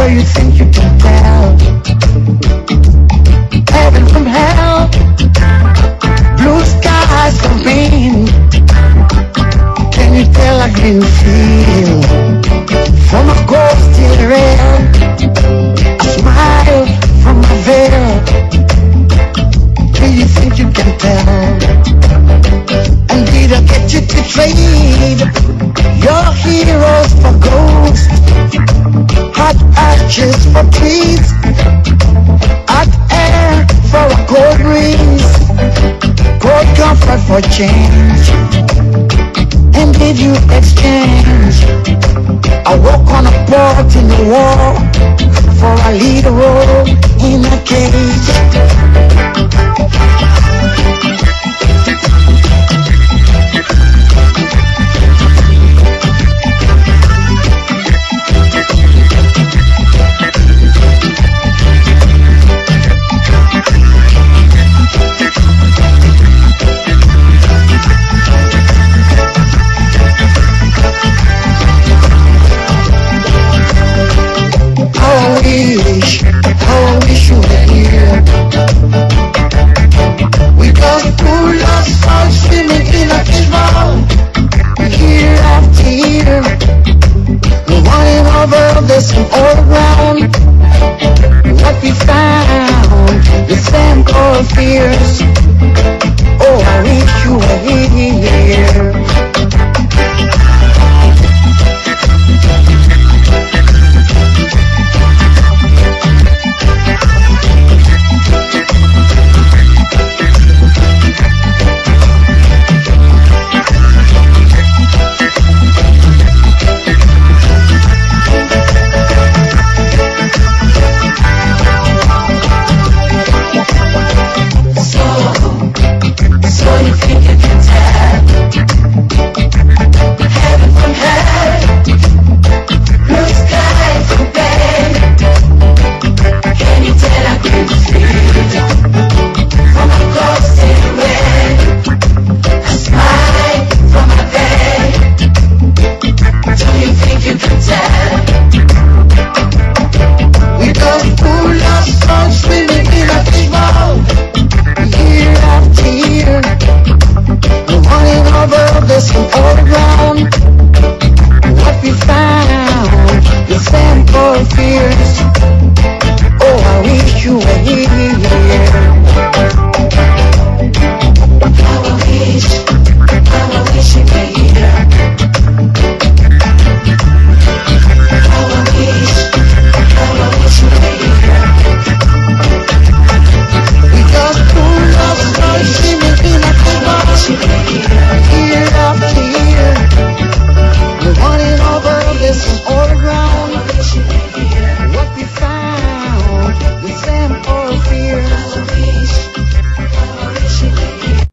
you think you can tell heaven from hell, blue skies from rain? Can you tell how you feel? From a ghost till real, a smile from a veil. Do you think you can tell? And did I get you to trade your heroes for ghosts, hot ashes for trees, hot air for a cold breeze, cold comfort for change? And did you exchange a walk on a port in the war for a lead role in a cage? I wish you were here. We got cool us all swimming in a fishbowl, year after year. We're running over the same old ground. What we found, the same cold fears. Oh, I wish you